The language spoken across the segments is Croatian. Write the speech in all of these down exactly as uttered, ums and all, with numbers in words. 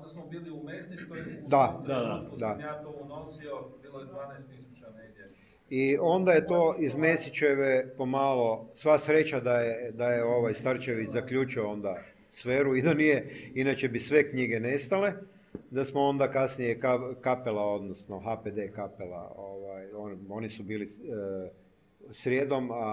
onda smo bili u Mesničkoj, u da, trenutku da, sam ja to unosio, bilo je dvanaest tisuća negdje. I onda je to iz Mesićeve pomalo, sva sreća da je, da je ovaj Starčević zaključio onda sferu i da nije, inače bi sve knjige nestale, da smo onda kasnije Kapela, odnosno H P D Kapela, ovaj, on, oni su bili e, srijedom, a,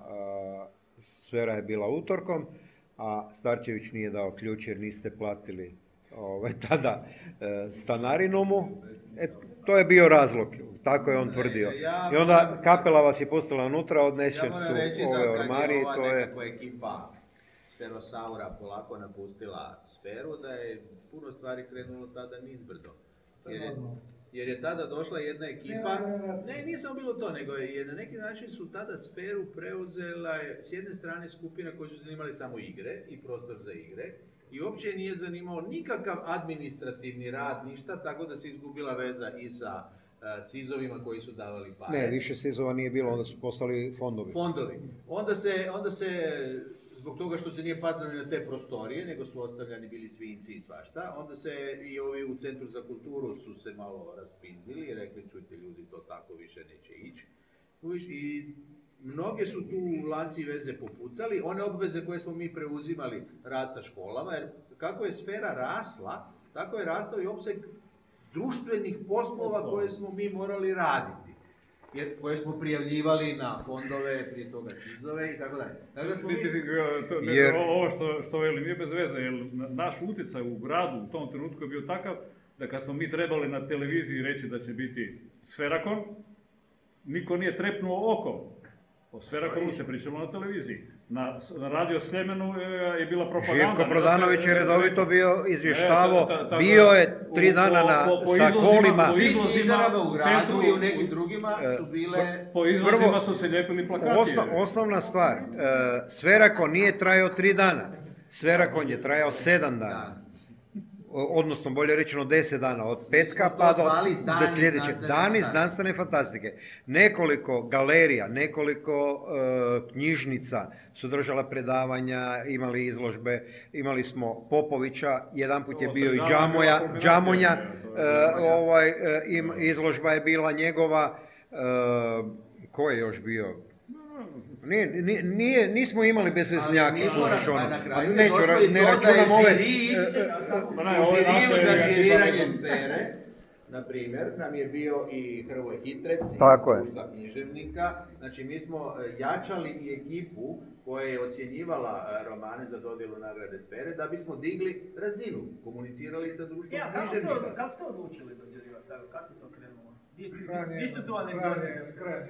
a sfera je bila utorkom, a Starčević nije dao ključ jer niste platili ovaj, tada e, stanarinu mu. E, to je bio razlog, tako je on tvrdio. I onda Kapela vas je pustila unutra, odnesen su ove ormari, ja to je... nekakva ekipa Sferosaura polako napustila sferu, da je puno stvari krenulo tada nizbrdo. Jer je, jer je tada došla jedna ekipa, ne, nije samo bilo to, nego je na neki način su tada sferu preuzela s jedne strane skupina koji su zanimali samo igre i prostor za igre, i uopće nije zanimao nikakav administrativni rad, ništa, tako da se izgubila veza i sa uh, sizovima koji su davali pare. Ne, više sizova nije bilo, onda su postali fondovi. Fondovi. Onda se, onda se zbog toga što se nije pazilo na te prostorije, nego su ostavljani bili svinci i svašta, onda se i ovi u Centru za kulturu su se malo raspizdili i rekli, čujte ljudi, to tako više neće ići. I mnoge su tu lanci veze popucali, one obveze koje smo mi preuzimali rad sa školama, jer kako je sfera rasla, tako je rastao i opseg društvenih poslova koje smo mi morali raditi. Jer koje smo prijavljivali na fondove, prije toga sizove i tako dalje. Dakle, smo mi... Jer... Ovo što, što veli nije bez veze, jer naš utjecaj u gradu u tom trenutku je bio takav da kad smo mi trebali na televiziji reći da će biti Sferakon, niko nije trepnuo okom. O Sferakonu se pričalo na televiziji. Na, na radio Sljemenu je bila propaganda. Živko Prodanović je redovito bio izvještavo, bio je tri dana na, po, po sa kolima. Svi knjižarama u gradu i u nekim drugima su bile... Po, po izlazima su se lijepili plakati. Osno, osnovna stvar, uh, Sferakon nije trajao tri dana, Sferakon je trajao sedam dana. Odnosno, bolje rečeno, deset dana, od petka pa do, do sljedeće. Dani znanstvene fantastike. Nekoliko galerija, nekoliko uh, knjižnica su držala predavanja, imali izložbe, imali smo Popovića, jedanput je bio i Džamoja, Džamonja, uh, ovaj, uh, im, izložba je bila njegova, uh, ko je još bio? Nije, nije, nismo imali bezveznjake, slušaš ono. Neću, ne računam ove... U žiriju za žiriranje sfere, na primjer, nam je bio i Hrvoje Hitrec, iz društva književnika. Znači, mi smo jačali i ekipu koja je ocjenjivala romane za dodjelu nagrade sfere, da bismo digli razinu, komunicirali sa društvom ja, književnika. Kako, kako ste odlučili dodjeljivati? Kako je to krenulo? Gdje su tu anegdote?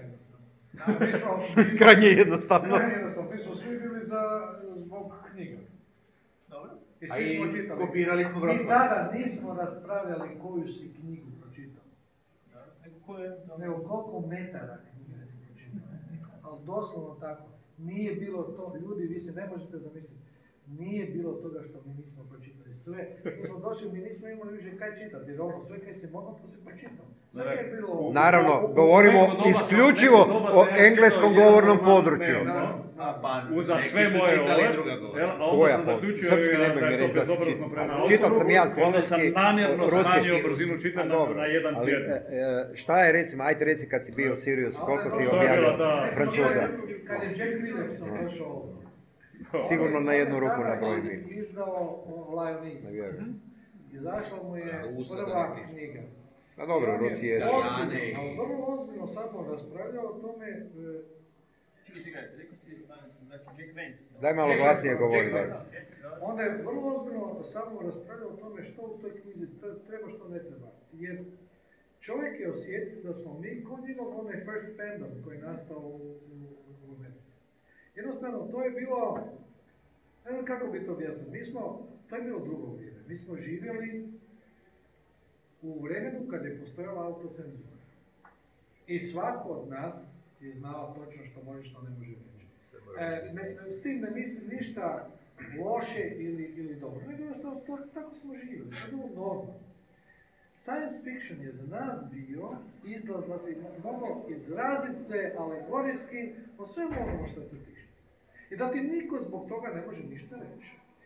Krajnje jednostavno. Krajnje jednostavno. Mi smo svi bili za, zbog knjiga. Dobro. I svi smo čitali. Kopirali smo vrlo. Mi tada nismo raspravljali koju si knjigu pročitao. Nego koliko metara knjiga si pročitao. Ali doslovno tako. Nije bilo to, ljudi, vi se ne možete zamisliti, nije bilo toga što mi nismo pročitali sve. Mi smo došli, mi nismo imali više kaj čitati, jer ono sve kaj si mogao, to si pročitao. Sve je bilo... Naravno, govorimo isključivo o engleskom govornom području. Uza sve moje ove, a onda sam zaključio da je to bezobrazno prema osobu. Čitao sam ja slovenski, sam namjerno smanjio brzinu čitanja na jedan tjedan. Šta je, recimo, ajte reci kad si bio u Siriusu, koliko si objavio Francuza? Kad je Jack Williamson došao, sigurno na jednu ruku na broj mi. Izdao Lioness. Izašla mu je prva knjiga. A dobro, Rusi jesu. Ali vrlo ozbiljno sam raspravljao o tome... Čili si ga, rekao si, znači Jack Vance. Daj malo glasnije govori. Onda je vrlo ozbiljno samo raspravljao o tome što u toj knjizi treba, što ne treba. Jer čovjek je osjetio da smo mi kod njegov onaj first fandom koji je nastao u, u, u Americi. Jednostavno, to je bilo, ne znam kako bi to objasnio, mi smo, to je bilo drugo vrijeme. Mi smo živjeli u vremenu kad je postojala autocenzura. I svako od nas je znao točno što može, što ne može reći. E, ne, s tim ne mislim ništa loše ili, ili dobro. Nego jednostavno, to, tako smo živjeli, to je bilo normalno. Science fiction je za nas bio izlaz da se mogao izraziti se alegorijski o svemu onome što tu piše. I da ti niko zbog toga ne može ništa reći.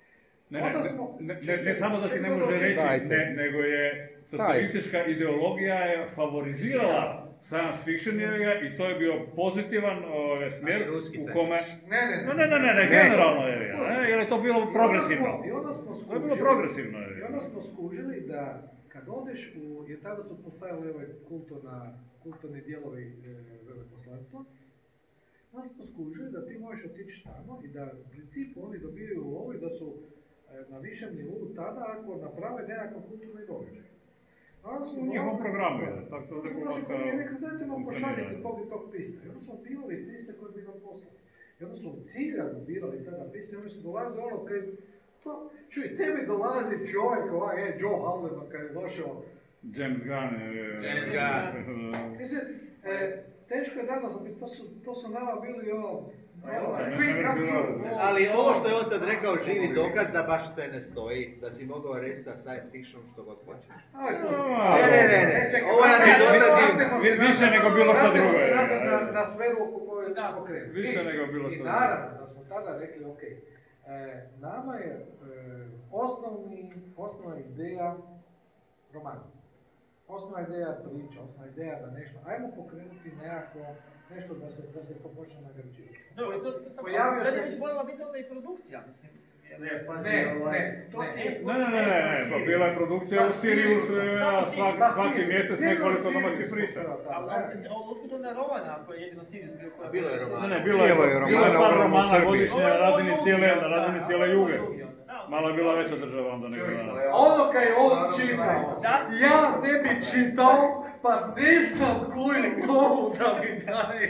Ne, ne, Onda smo- ne, ne, ne samo da ti ne može reći, Dajte. ne, nego je socijalistička ideologija je favorizirala science fiction je i to je bio pozitivan uh, smjer ruski u science kome... Ne, ne, Ne, ne, ne, ne, ne, generalno je, ne, jer je to bilo progresivno. I onda smo To je bilo skužili, progresivno. i Je. onda smo skužili da kad odeš u, jer tada su postajali ove kulturna, kulturni dijelovi e, veleposlanstva, onda smo skužili da ti možeš otići tamo i da u principu oni dobijaju lovu i da su e, na višem nivou tada ako naprave nekakav kulturni događaj. Onda smo U njihovom dolazili- programu je, da. tako da Onda smo Hrvatska došli kod njih i rekli, dajte nam funkcionira. pošaljite tog i tog pista. I onda smo birali piste koje bi nam poslali. I onda su ciljano birali tada piste, oni su dolazili ono kad to, čuj, tebi dolazi čovjek ovaj, je, Joe Haldeman kad je došao. James Gunn je... James Gunn. Mislim, e, teško je danas, to su, to su nama bili ono, ono, ne, dream ne, come ne, true. ne, Ali ovo što je on sad rekao, živi dokaz da baš sve ne stoji, da si mogao reći sa science fictionom što god hoćeš. Ali, A, Ne, ne, ne, ne, čekaj, ovo je anegdota vratimo se Vi- nazad- više nego bilo šta vratimo drugo se je, nazad je. na, na sferu u kojoj smo krenuli. Više I- nego bilo I šta naravno da smo tada rekli, ok, e, nama je e, osnovni, osnovna ideja romana. Osnovna ideja priča, osnovna ideja da nešto, ajmo pokrenuti nekako, nešto da se, da se to počne nagrađivati. Dobro, sad sam Pojavio kad se- je već morala biti onda i produkcija, mislim. Ne, pazi, Ne, ovaj, ne, to ne. ti je Ne, ne, ne, ne, ne, pa bila je produkcija u Sa Siriusu, Siriusom, ja, samo svaki, Sa svaki Sirius. mjesec Jedino nekoliko Sirius domaćih postojao priča. tada, Ali ne. otkud onda romana, ako je jedino Sirius bio koji... A bilo je Ne, romana. ne, bilo je, Bilo je bilo je romana, par uglavnom u romana Srbiji. godišnje na razini cijele, na razini cijele juge. Da, Malo je bila veća država onda nego Čovjek, danas. Ono kad je on čitao, Da. ja ne bi čitao, pa nisam koju lovu da mi daje.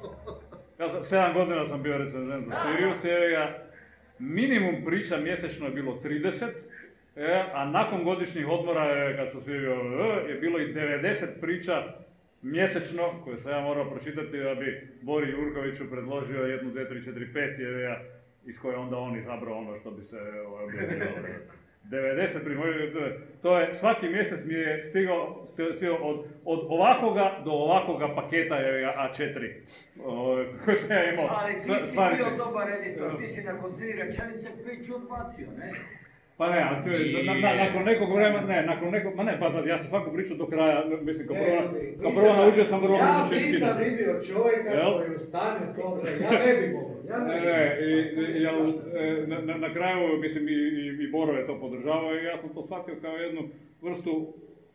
Ja sam, sedam godina sam bio recenzent za Sirius, jer ja, minimum priča mjesečno je bilo trideset, e, a nakon godišnjih odmora, je, kad sam svi bio, e, je bilo i devedeset priča mjesečno, koje sam ja morao pročitati da bi Bori Jurkoviću predložio jednu, dvije, tri, četiri, pet, jer ja, iz koje onda on izabrao ono što bi se ovaj, objavljivalo. devedeset primjer, to je, svaki mjesec mi je stigao, stigao od, od ovakvoga do ovakvoga paketa je A četiri, ovaj, koji sam ja imao. ali ti Sva- si stvari- bio dobar editor, ti si nakon tri rečenice priču odbacio, ne? Pa ne, ali to je, na, na, nakon nekog vremena, ne, nakon nekog, ma ne, pa, pa ja sam svaku priču do kraja, mislim, kao prvo, kao prvo naučio sam vrlo Ja brzo čitati. nisam vidio čovjeka Jel? koji je u stanju toga, ja ne bi mogao, ja Ne, ne bi ne, i, mogao. i, jel, e, na, na, na kraju, mislim, i, i, i Boro je to podržavao i ja sam to shvatio kao jednu vrstu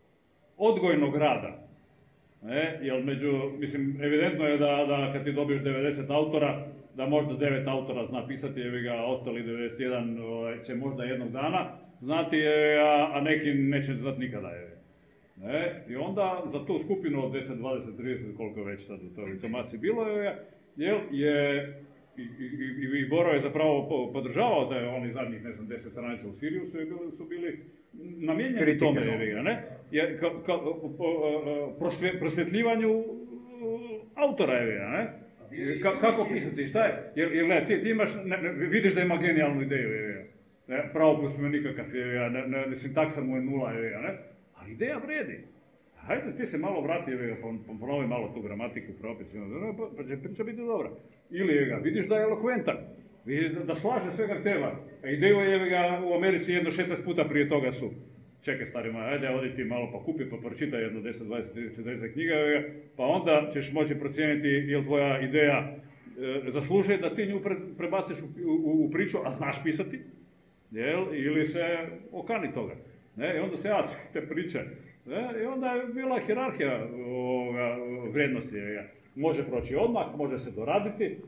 odgojnog rada. Ne, jer među, mislim, evidentno je da, da kad ti dobiješ devedeset autora, da možda devet autora zna pisati, jebi ga, ostali devedeset jedan ovaj, će možda jednog dana znati, jebi ga, a neki neće znati nikada. Jebi. Ne? I onda za tu skupinu od deset, dvadeset, trideset, koliko već sad u toj, toj masi bilo je, jel, je i, i, i, i Boro je zapravo po- podržavao da je oni zadnjih, ne znam, deset stranica u Siriusu i bili, su bili namijenjeni Kritike. tome, jebi ga, ne? Je, ka, ka, po, prosvje, prosvjetljivanju uh, autora, jebi ga, ne? Ka, kako pisati, šta je? Jer, jer ne, ti, ti imaš, ne, ne, vidiš da ima genijalnu ideju, jebi ga. Ne, pravopis mu je nikakav, jebi ga, ne, ne, sintaksa mu je nula, jebi ga, ne? Ali ideja vredi. Hajde ti se malo vrati, jebi ga, pon- ponovi malo tu gramatiku, propis, pa, pa će priča biti dobra. Ili jebi ga, vidiš da je elokventan, vidi da, da slaže sve kak treba. A ideju je, jebi ga, u Americi jedno šesnaest puta prije toga su. Čekaj stari moj, ajde odi ti malo pa kupi pa pročitaj jedno deset, dvadeset, trideset, četrdeset knjiga, jebi ga, pa onda ćeš moći procijeniti je li tvoja ideja e, zaslužuje da ti nju pre, prebaciš u, u, u priču, a znaš pisati, jel, ili se okani toga. Ne, i onda se ja te priče. Ne, i onda je bila hijerarhija ovoga, vrijednosti. Je. Može proći odmah, može se doraditi, e,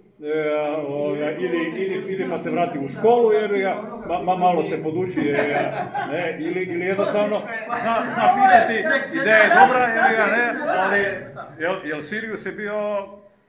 ovoga, ili, ili, ili pa se vrati u školu, jer ga, ma, ma, malo se poduči, jer ga, ne, ili, ili jednostavno zna, zna pisati, ideja je dobra, jer ga, ne, ali jel, jel Sirius je bio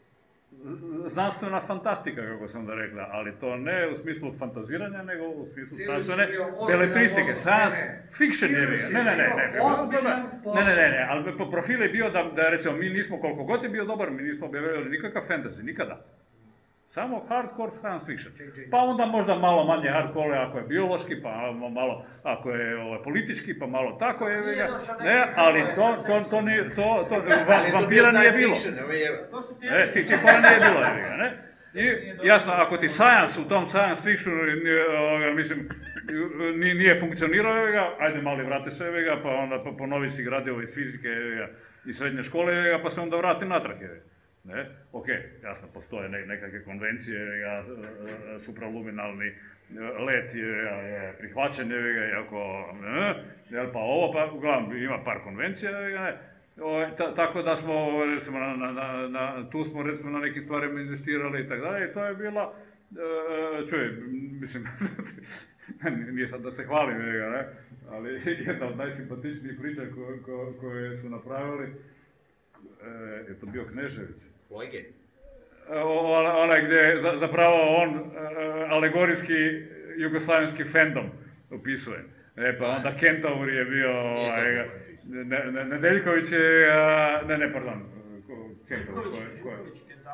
znanstvena fantastika, kako sam da rekla, ali to ne u smislu fantaziranja, nego u smislu Sirius znanstvene je bio ozbiljan beletristike, posao. science Ne, ne. fiction je Sirius bio. je Ne, ne, ne, bio ne, ozbiljan ne, ne, ne, ne, ali po profil je bio da, da recimo mi nismo, koliko god je bio dobar, mi nismo objavljali nikakav fantasy, nikada. Samo hardcore science fiction. Pa onda možda malo manje hardcore ako je biološki, pa malo ako je ovaj, politički, pa malo tako je. Nije došao neki Ne, ali heroj to, sa to, to, seksom. nije, to, to, Ali je to vampira bio nije science bilo. fiction, ovo je- To su ti E, ti, ti pora nije bilo, jebi ga, ne? I jasno, ako ti science u tom science fictionu, nije, ovoga, mislim, nije funkcionirao, ga, ajde mali vrati se ga, pa onda ponovi si gradivo iz fizike i srednje škole, pa se onda vrati natrag. Ne? Ok, jasno, postoje nekakve konvencije, supraluminalni let je prihvaćen, iako, pa ovo, pa uglavnom ima par konvencija, tako da smo, recimo, tu smo, recimo, na nekim stvarima investirali i tako dalje, i to je bila, čuj, mislim, nije sad da se hvalim, ne, ali jedna od najsimpatičnijih priča koje su napravili, je to bio Knežević. Kojeg? Onaj gdje zapravo on alegorijski jugoslavenski fandom opisuje. E pa onda Kentaur je bio, Nedeljković je, ne, ne, pardon, Kentaur, ko je?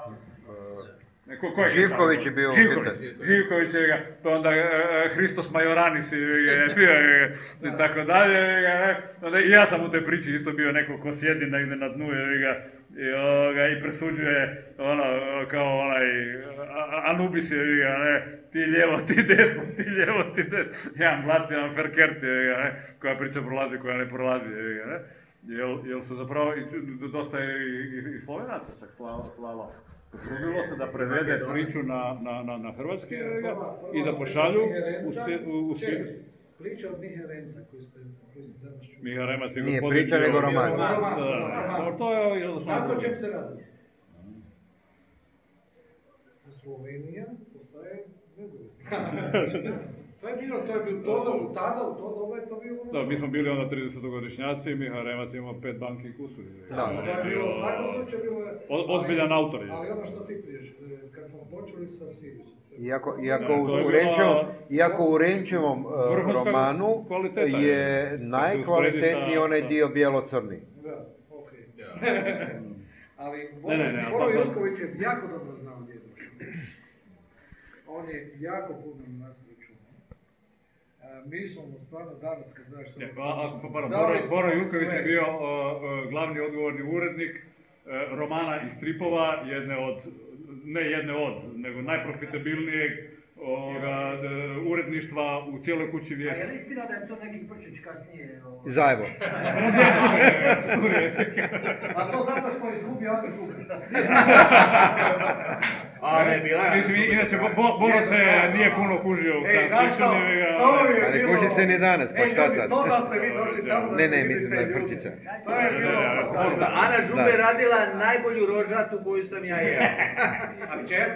Živković je bio. Živković je ga, pa onda Hristos Majoranis je bio i tako dalje. I ja sam u toj priči isto bio neko ko sjedi negdje na dnu i presuđuje kao onaj Anubis je, ti lijevo, ti desno, ti lijevo, ti desno. Jedan blat, jedan Ferkert koja priča prolazi, koja ne prolazi. Jer su zapravo dosta i Slovenaca čak slalo. Potrudilo se da prevede priču na hrvatski i da pošalju u svijetu. Priča od Mihe Remca koju ste danas čuli. Miha Remac je Nije priča, nego roman. Znate o čem se radi? Slovenija postaje nezavisna. To je bilo, to je bilo to, tada, u to doba je to bilo ono. Da, mi smo bili onda tridesetogodišnjaci i Miha Remac imao pet banki i kusuri. Da, to je bilo, u svakom slučaju bilo je... Ozbiljan autor je. Ali ono što ti priješ, kad smo počeli sa Siriusom. Iako, iako, u, u Renčevom, iako u Renčevom uh, romanu je najkvalitetniji onaj dio bijelo-crni. Da, okej. Okay. Ali Boro Jurković je jako dobro znao gdje je došao. On je jako puno na nas računao. Mi smo mu stvarno danas, kad znaš sve... Boro Jurković je bio glavni odgovorni urednik romana i stripova, jedne od, ne jedne od, nego najprofitabilnijeg ovoga, uredništva u cijeloj kući vijesti. A je li istina da je to neki Prčić kasnije... Zajevo. A to zato smo izgubio Ante Šuker. A ne, bila je. Mislim, inače, Boro se nije puno kužio u sam sličanju. Ali kuži se ni danas, pa šta sad? To da ste vi došli tamo da ne, ne, mislim da je Prčića. To je bilo... Ana Žube radila najbolju rožatu koju sam ja jeo. A čer?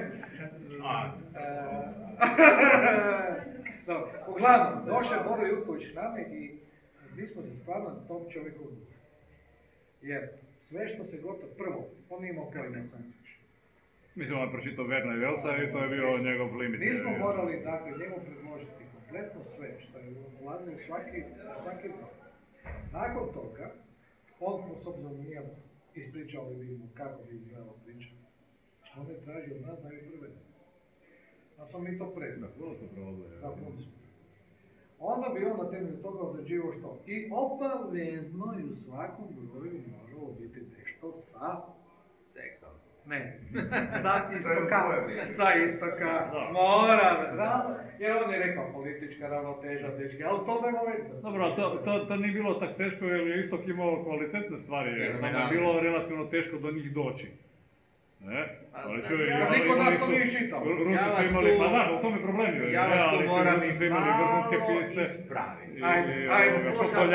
Dobro, uglavnom, došao je Boro Jurković k nama i mi smo se stvarno tom čovjeku odlučili. Jer sve što se gotovo, prvo, on nije imao pojma sam slično. Mislim, on pročitao Verna i Velsa i to je bio njegov limit. Mi smo morali, dakle, njemu predložiti kompletno sve što je ulazio u svaki, svaki rok. Nakon toga, on, s obzirom nije ispričao li bi mu kako bi izgledala priča, on je tražio od nas da je prevede. A sam mi to predali. Da, puno smo prevodili. Da, puno smo. Onda bi on na temelju toga određivao što? I obavezno i u svakom broju moralo biti nešto sa... Seksom. Ne, sa istoka, sa istoka, mora, da, jer on je rekao politička ravnoteža, dečki, ali to nema veze. Dobro, to, to, to nije bilo tak teško jer je Istok imao kvalitetne stvari, jer samo je bilo relativno teško do njih doći. Ne? Ali čuj, ja, niko nas to nije čitao. Rusi su imali, pa da, u tome problem je. Ja vas tu moram i malo ispraviti. Ajde, ajde, slušam.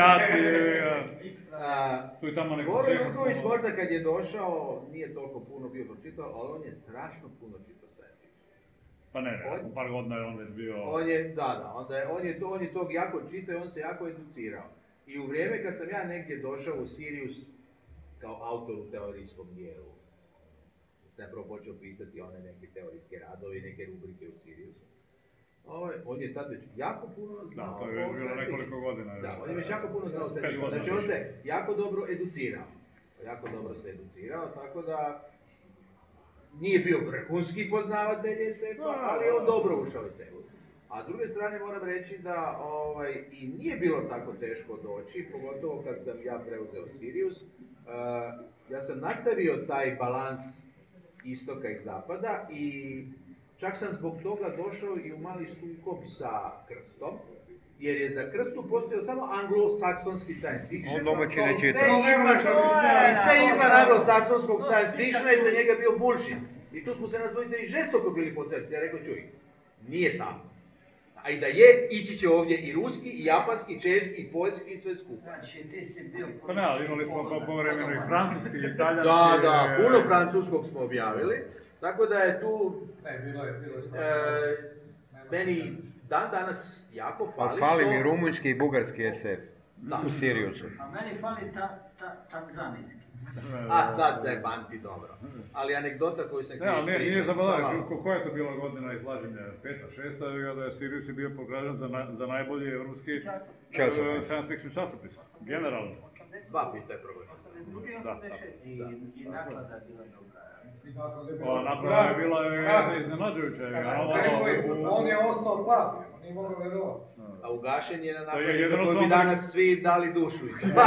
Tu i tamo neko... Boro Jurković možda kad je došao, nije toliko puno bio pročitao, ali on je strašno puno čitao science fiction. Pa ne, ne, u par godina je on već bio... On je, da, da, onda je, on je, to, on je tog jako čitao i on se jako educirao. I u vrijeme kad sam ja negdje došao u Sirius kao autor u teorijskom dijelu, sam prvo počeo pisati one neke teorijske radove i neke rubrike u Siriusu. Ovaj, on je tad već jako puno znao. Da, to je bilo nekoliko godina. Da, on je već jako puno znao science fiction. Znači on se jako dobro educirao. Jako dobro se educirao, tako da nije bio vrhunski poznavatelj es efa, ali je on dobro ušao u es efu. A s druge strane moram reći da ovaj, i nije bilo tako teško doći, pogotovo kad sam ja preuzeo Sirius. Uh, ja sam nastavio taj balans istoka i zapada i čak sam zbog toga došao i u mali sukob sa Krstom, jer je za krstu postojao samo anglo-saksonski science fiction. On domaći To ne sve čita. izvan, i sve izvan anglo-saksonskog science fictiona je za njega bio bullshit. I tu smo se nas dvojica i žestoko bili po srcu. Ja rekao, čuj, nije tamo. A i da je, ići će ovdje i ruski, i japanski, i češki, i poljski, i sve skupa. Znači, ti si bio... Pa ne, ali imali smo po, po vremenu i francuski, i italijanski. Da, da, puno francuskog smo objavili. Tako da je tu... Ne, bilo je, bilo je stvarno. E, meni dan danas jako fali, Fali što... mi rumunjski i bugarski es ef Da. u Siriusu. A meni fali ta, ta, tanzanijski. A sad zajebanti, dobro. Ali anegdota koju sam Ne, htio ali nije, nije ispričati, zaboravio, samo- ko, koja je to bila godina izlaženja? Peta, šesta, i da je Sirius je bio proglašen za, na, za najbolji evropski Časopis. eh, science fiction časopis, generalno. Dva puta je problem. osamdeset drugi i Da, osamdeset šesti. I, i naklada je bila dobra. I nakon je bilo- Pa naprava je bila Da. je iznenađujuća. Kad a smo ovo- krenuli, ovo- on je ostao pap, on nije mogao vjerovati. A ugašen je na je nakladi za jedino koju bi samo- danas svi dali dušu.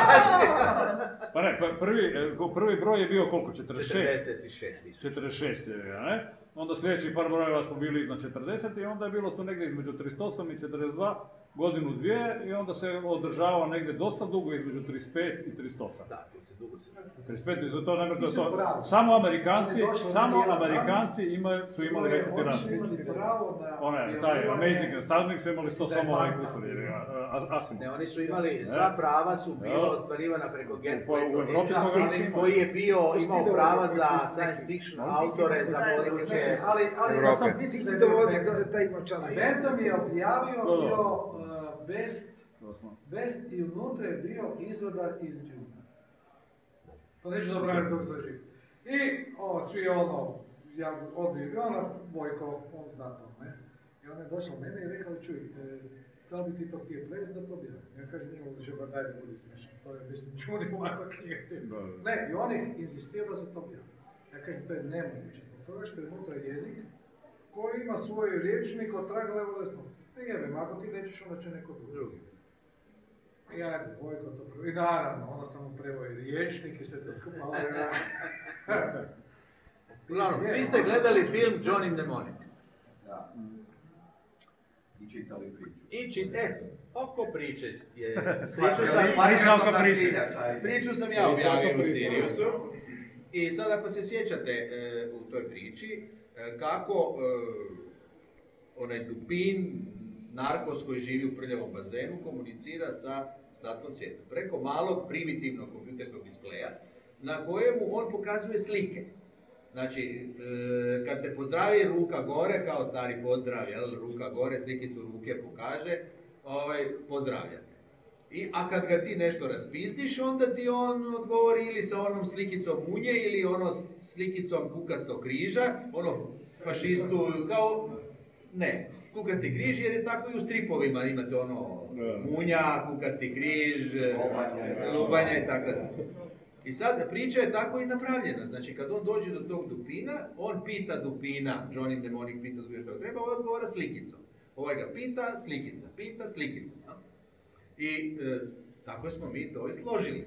Pa ne, pa prvi, eh, ko- prvi broj je bio koliko? četrdeset šest? četrdeset šest tisuća. četrdeset šest je, ne? Onda sljedeći par brojeva smo bili iznad četrdeset i onda je bilo tu negdje između trideset osam i četrdeset dva, godinu dvije, i onda se održava negdje dosta dugo između trideset pet i trideset osam. Da, tu se dugo se... trideset pet i to ne Ti si to, pravo. samo Amerikanci, On je došao samo na jedan dan. Amerikanci imaju, su imali veću Oni tiražu. su imali pravo na... One, taj Amazing Astounding su imali sto Da je samo ovaj Marta kusur, jer je bila. a- Asimov. Ne, oni su imali, sva prava su bila Ja. ostvarivana preko Get Pa u Quest Evropi Agency, smo već imali. koji je bio, imao Pustite prava ovo, za neki- science fiction Ti si autore, imao za zajedno, područje... ali, ali ja Europe. sam Ti mislim si da je dovodio Bentham- da taj ima čas. Bentham je objavio Da, da. bio uh, best, To smo. best i unutra je bio izvadak iz Duna. To neću zabraviti dok sam živ. I o, svi ono, ja odbio, i ona, Vojko, on zna to, ne? I ona je došla mene i rekla, čuj, e, da li bi ti to htio prevesti da to objavim? Ja kažem, njemu da će bar daj budi smiješan, to je, mislim, čuni ovakva knjiga. Da, da. Ne, i on je inzistirao da se to objavi. Ja kažem, to je nemoguće, zbog toga što je unutra jezik koji ima svoj riječnik od traga levo desno. Ne jebem, ako ti nećeš, onda će neko drugi. I ajde, Vojko to prvo. I naravno, onda sam mu preveo i riječnik i sve to skupa. ali ja- Uglavnom, svi ste gledali film John in the Mnemonic. Da. I čitali priču. I čit, e, oko priče je, priču sam, Priča oko priče. priču sam ja objavio u Siriusu. I sad ako se sjećate e, u toj priči, e, kako e, onaj Dupin, narkos koji živi u prljavom bazenu, komunicira sa ostatkom svijeta. Preko malog primitivnog kompjuterskog displeja, na kojemu on pokazuje slike. Znači, e, kad te pozdravi ruka gore, kao stari pozdrav, jel, ruka gore, slikicu ruke pokaže, ovaj, pozdravljate. I, a kad ga ti nešto raspizdiš, onda ti on odgovori ili sa onom slikicom munje, ili ono s slikicom kukastog križa, ono fašistu, kao, ne, kukasti križ, jer je tako i u stripovima, imate ono, munja, kukasti križ, lubanja i tako da. I sad priča je tako i napravljena, znači kad on dođe do tog Dupina, on pita Dupina, John in Mnemonic pita Dupina što treba, ovaj odgovara slikicom. Ovaj ga pita, slikica, pita, slikica. No? I e, tako smo mi to i složili.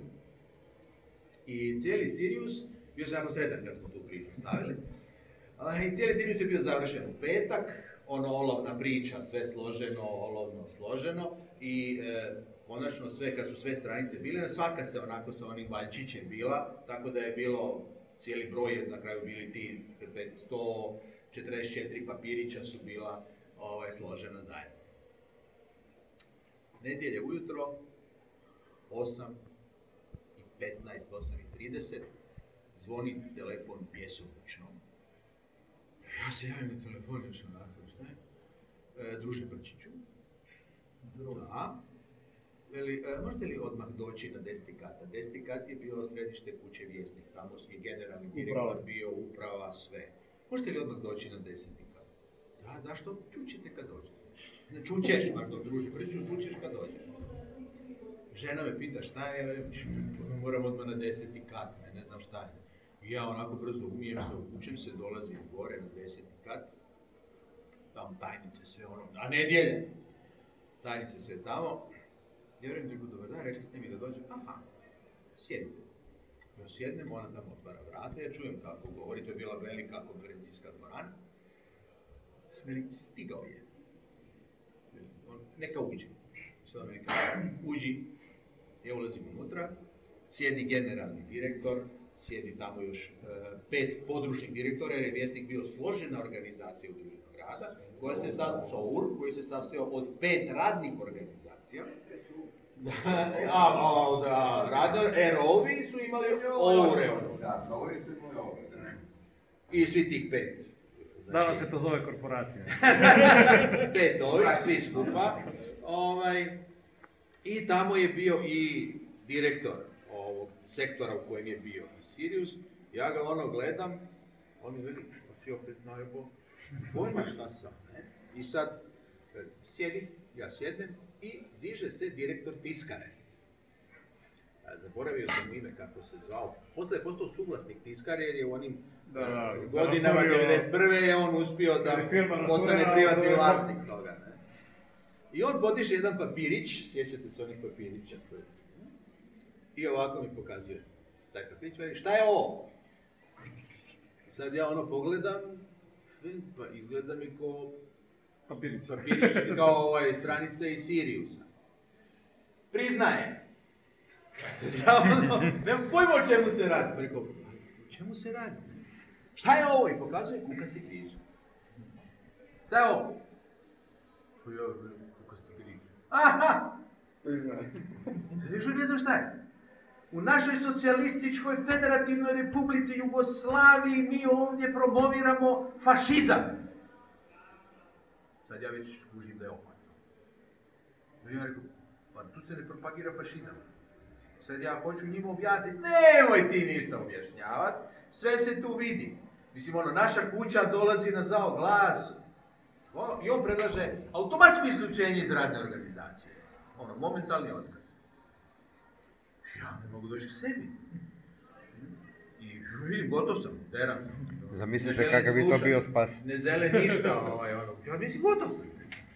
I cijeli Sirius, bio sam jako sretan kad smo tu priču stavili, a, i cijeli Sirius je bio završen u petak, ono olovna priča, sve složeno, olovno složeno i e, konačno sve, kad su sve stranice bile, svaka se onako sa onim valjčićem bila, tako da je bilo, cijeli broj je na kraju bili ti sto četrdeset četiri papirića su bila ovaj, složena zajedno. Nedjelje ujutro, osam i petnaest, osam i trideset, zvoni telefon bjesomučno. Ja se javim na telefon, još onako, šta je? E, druže Brčiću. Da. Veli, e, možete li odmah doći na deseti kat? Deseti kat je bio središte kuće Vjesnik, tamo je generalni direktor Uprava. bio, uprava, sve. Možete li odmah doći na deseti kat? Da, zašto? Čućete kad dođete. Ne, čućeš, pardon, druže Brčiću, čućeš kad dođeš. Žena me pita šta je, velim, moram odmah na deseti kat, ne, ne znam šta je. I ja onako brzo umijem se, obučem se, dolazim gore na deseti kat. Tamo tajnice sve ono, a nedjelje. Tajnice sve tamo. Ja vjerujem da je dobar dan, rekli ste mi da dođem. Aha, sjedite. Ja sjednem, ona tamo otvara vrata, ja čujem kako govori, to je bila velika konferencijska dvorana. Veli, stigao je. On, neka uđe. Sada mi kaže, uđi, ja ulazim unutra, sjedi generalni direktor, sjedi tamo još uh, pet područnih direktora, jer je Vjesnik bio složena organizacija udruženog rada, koja se sastoji, S O U R, koji se sastojao od pet radnih organizacija. Da, a, a, da, rada, R O-vi su imali O U R-e. Da, S O U R-i su imali O U R-e. I svi tih pet. Znači, Danas se to zove korporacija. pet ovih, svi skupa. Ovaj, I tamo je bio i direktor ovog sektora u kojem je bio i Sirius. Ja ga ono gledam, on mi veli, pa si opet najbolj, pojma šta sam, ne? I sad sjedi, ja sjednem i diže se direktor tiskare. A, zaboravio sam mu ime kako se zvao. Poslije je postao suglasnik tiskare jer je u onim Da, da, godinama devedeset prve je on uspio da postane privatni vlasnik toga. Ne? I on podiže jedan papirić, sjećate se onih papirića. I ovako mi pokazuje taj papirić, veli, šta je ovo? Sad ja ono pogledam, pa izgleda mi ko Papirić. papirić, kao ovaj, stranice iz Siriusa. Priznaje. Ja ono, nemam pojma o čemu se radi. Pa rekao, o čemu se radi? Šta je ovo? I pokazuje kukasti križ. Šta je ovo? Pa ja, kukasti križ. Aha! Priznaje. Još ne znam šta je. U našoj socijalističkoj federativnoj republici Jugoslaviji mi ovdje promoviramo fašizam. Sad ja već kužim da je opasno. I ja rekao, pa tu se ne propagira fašizam. Sad ja hoću njima objasniti, nemoj ti ništa objašnjavati, sve se tu vidi. Mislim, ono, naša kuća dolazi na zao glas, ono, i on predlaže automatsko isključenje iz radne organizacije. Ono, momentalni otkaz. Ja ne mogu doći k sebi. I vidim, gotov sam, deran sam. Zamislite kakav bi to bio spas. Ne žele ništa, ovaj, ono, ja mislim, gotov sam.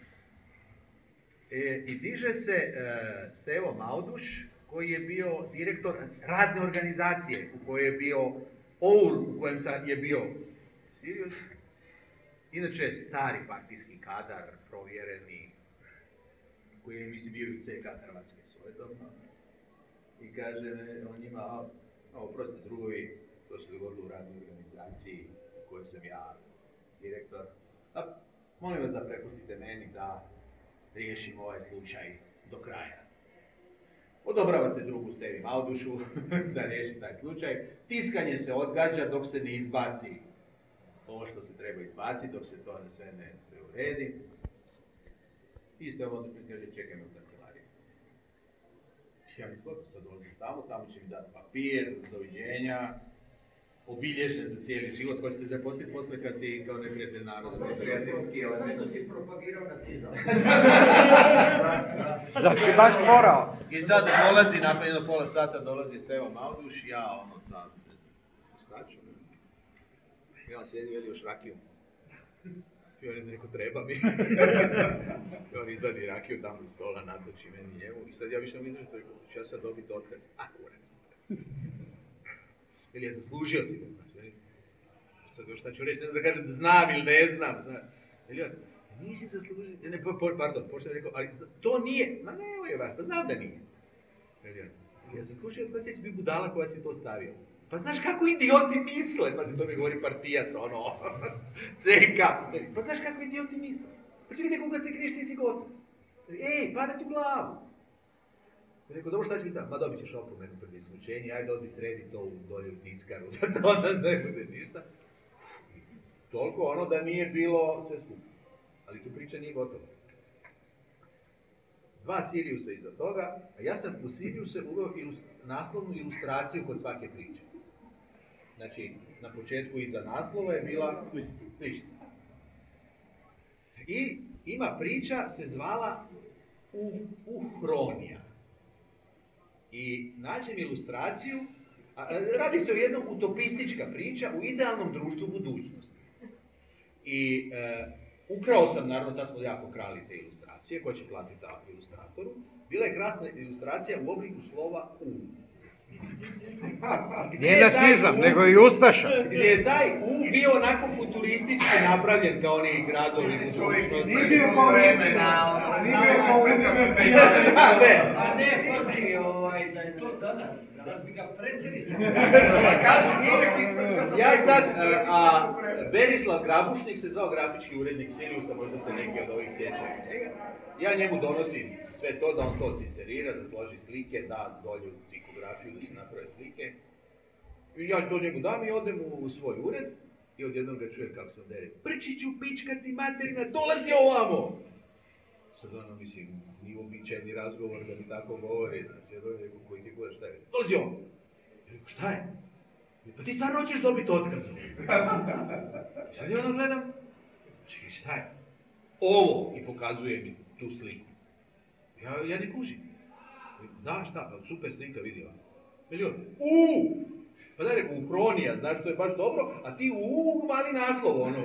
E, I diže se e, Stevo Mauduš, koji je bio direktor radne organizacije, u kojoj je bio O U R, u kojem je bio Sirius. Inače, stari partijski kadar, provjereni, koji je, mislim, bio i C K Hrvatske svojedobno. I kaže on njima, a, oprostite drugovi, to se dogodilo u radnoj organizaciji u kojoj sam ja direktor. A, molim vas da prepustite meni da riješim ovaj slučaj do kraja. Odobrava se drugu Stevi Maudušu da riješi taj slučaj. Tiskanje se odgađa dok se ne izbaci ovo što se treba izbaciti, dok se to ne sve ne uredi. I Stevo Mauduš mi kaže, čekaj me u kancelariji. Ja mi gotovo sad dolazim tamo, tamo će mi dati papir, doviđenja, obilježen za cijeli život, koji ćete zaposliti posle kad si kao neprijatelj naroda. Zašto si propagirao nacizam? Zar si baš morao? I sad dolazi, nakon jedno pola sata dolazi Stevo Mauduš, ja ono sad, ne znam, šta ću, ne? I on sjedi, veli još rakiju. I on je rekao, treba mi. I on izvadi rakiju tamo iz stola, natoči meni njemu. I sad ja više ne to rekao, ću ja sad dobiti otkaz. A kurac. Ili je zaslužio si ga. Sad još šta ću reći, ne znam da kažem da znam ili ne znam. Ili on, nisi zaslužio, ne, pardon, pošto je rekao, ali to nije, ma nemoj je, pa znam da nije. Ili on, ja zaslužio otkaz, ja će biti budala koja si to stavio. Pa znaš kako idioti misle, pa to mi govori partijac, ono, C K. Pa znaš kako idioti misle. Pa čekajte koga ste kriš, ti si gotov. Ej, pamet u glavu. Rekao, dobro, šta će biti sad? Ma dobit ćeš opomenu pred isključenje, ajde odi sredi to u dolju tiskaru, za to da ne bude ništa. Toliko ono da nije bilo sve skupo. Ali tu priča nije gotova. Dva Siriusa iza toga, a ja sam u Siriuse uveo ilust, naslovnu ilustraciju kod svake priče. Znači, na početku iza naslova je bila sličica. I ima priča, se zvala Uhronija. I nađem ilustraciju, a, radi se o jednom utopistička priča u idealnom društvu budućnosti. I e, ukrao sam, naravno, tad smo jako krali te ilustracije, koja će platiti ta ilustratoru. Bila je krasna ilustracija u obliku slova U. Nije nacizam, nego i ustaša. Gdje je taj U bio onako futuristički napravljen kao oni gradovi u budućnosti. Nije bio kao vremena, nije bio kao vremena. A ne, pazi, ovaj, da je to danas, danas bi ga predsjednica. Ja sad, a, a Berislav Grabušnik se zvao grafički urednik Siriusa, možda se neki od ovih sjećaju njega. Ja njemu donosim sve to, da on to cicerira, da složi slike, da dolju psihografiju, da se naprave slike. I ja to njemu dam i odem u svoj ured i odjednom ga čujem kako se odere. Prčiću, pička ti materina, dolazi ovamo! Sad ono, mislim, nije uobičajeni razgovor da mi tako govori, znači, jedno je neko koji ti gledaš, šta je? Dolazi ovamo! Ja rekao, šta je? Pa ti stvarno hoćeš dobiti otkaz. Sad ja ono gledam, čekaj, šta je? Ovo, i pokazuje mi tu sliku. Ja, ja ne kužim. Da, šta, pa super slika, vidi ovako. Milion. Uuu! Pa da rekao, u Hronija, znaš što je baš dobro, a ti uuu mali naslov, ono.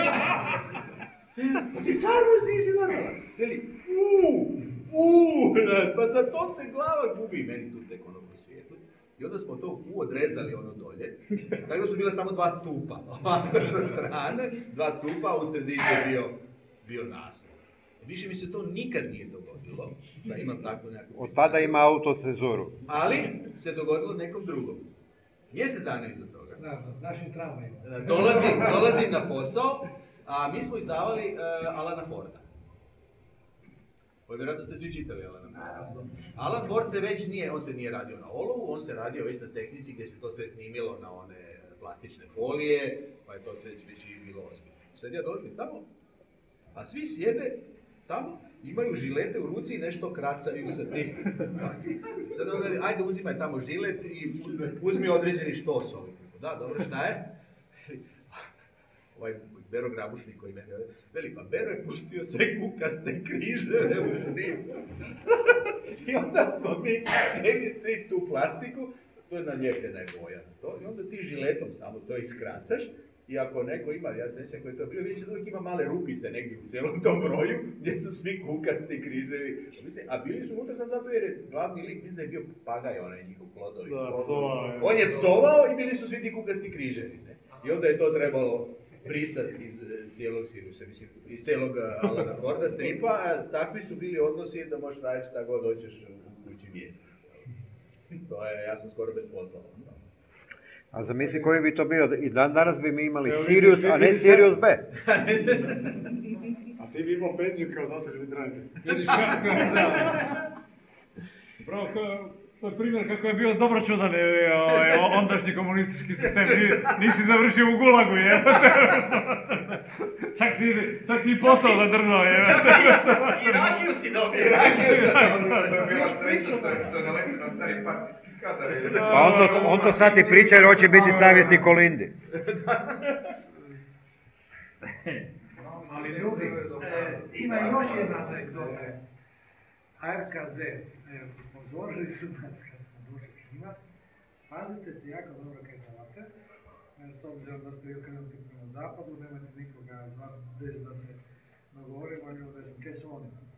Pa ti stvarno nisi normalan. Veli, uuu, uuu, pa za to se glava gubi. Meni tu tek ono posvijetli. I onda smo to u odrezali ono dolje. Tako da su bila samo dva stupa. Ovako sa strane, dva stupa, a u sredini je bio, bio naslov. Više mi se to nikad nije dogodilo, da imam takvu nekakvu... Od tada ima autocenzuru. Ali se dogodilo nekom drugom. Mjesec dana iza toga. Da, našim tramvajima. Dolazim, dolazim na posao, a mi smo izdavali uh, Alana Forda. Vjerojatno ste svi čitali Alana Forda. Alan Ford se već nije, on se nije radio na olovu, on se radio već na tehnici gdje se to sve snimilo na one plastične folije, pa je to sve već i bilo ozbiljno. Sad ja dolazim tamo, a svi sjede tamo, imaju žilete u ruci i nešto kracaju sa tih plastika. Sad on veli, ajde uzimaj tamo žilet i uzmi određeni štos ovih. Da, dobro, šta je? Ovaj Bero Grabušnik koji mene veli, pa Bero je pustio sve kukaste križeve u snimu. I onda smo mi cijeli tri tu plastiku, to je naljepljena je boja na to, i onda ti žiletom samo to iskracaš. I ako neko ima, ja se nećem koji je to bio, vidjet će da uvijek ima male rupice negdje u cijelom tom broju, gdje su svi kukasti križevi. A bili su unutra sam zato jer je glavni lik, mislim da je bio Pagaj, onaj njihov klodovi. On je psovao i bili su svi ti kukasti križevi. Ne? I onda je to trebalo brisati iz cijelog Siriusa, mislim, iz cijelog Alana Forda stripa, a takvi su bili odnosi da možeš raditi šta god hoćeš u kući vijesti. To je, ja sam skoro bez posla ostao. A zamisli koji bi to bio, i dan danas bi mi imali Sirius, a ne Sirius B. A ti bi imao penziju kao zasluženi branitelj. Vidiš kako je, da. Pravo, to je primjer kako je bio dobročudan ondašnji komunistički sistem. Nisi završio u gulagu, je. Čak si, čak si i posao zadržao, je. I rakiju si dobio. I rakiju si dobio. To je bilo srećno što je naleti na stari partijski kadar. Pa on to, on to sad ti priča jer hoće biti savjetnik Kolindi. Ali ljudi, e, ima još jedna anegdota. R K Z, upozorili su nas kad smo došli k njima, pazite se jako dobro kaj davate, s obzirom da ste okrenuti prema zapadu, nemojte nikoga zvati bez da se dogovorimo, nego da sam kaj su oni.